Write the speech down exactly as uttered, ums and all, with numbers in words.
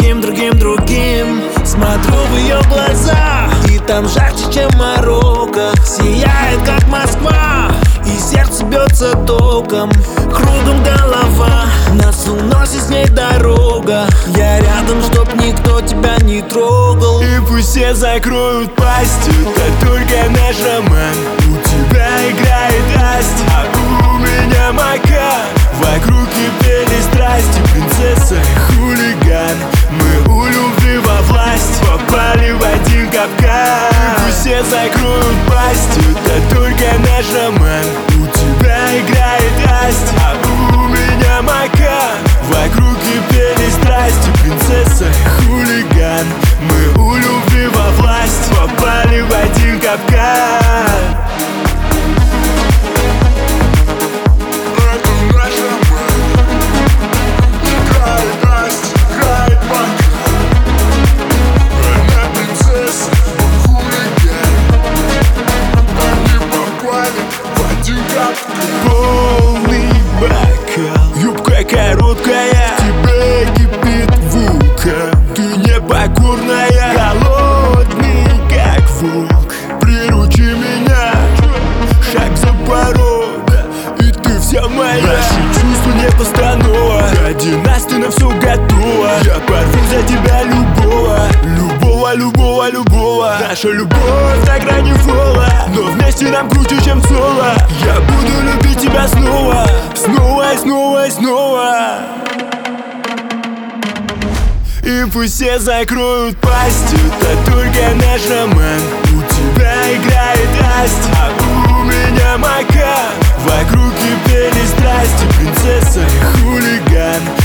другим, другим, другим. Смотрю в ее глаза, и там жарче, чем Марокко. Сияет, как Москва, и сердце бьется током. Кругом голова, нас уносит с ней дорога. Я рядом, чтоб никто тебя не трогал. И пусть все закроют пасти, это только наш роман. У тебя играет Асти, а у меня Мака. Вокруг кипели страсти, принцесса и хулиган. Мы у любви во власть, попали в один капкан. И пусть все закроют пасти, это только наш роман. У тебя играет Асти, а у меня Мака. Вокруг кипели страсти, принцесса и хулиган. Мы у любви во власть, попали в один капкан. Полный бокал, юбка короткая, в тебе кипит вулкан. Ты непокорная, голодный как волк. Приручи меня, шаг за порог, и ты вся моя. Наши чувства не постанова, ради нас ты на все готова. Я порву за тебя любого, любого, любого, любого. Наша любовь на грани фола, но вместе нам круче, чем соло. Я буду любить тебя снова, снова и снова и снова. И пусть все закроют пасти, это только наш роман. У тебя играет Асти, а у меня Мака. Вокруг кипели страсти, принцесса и хулиган.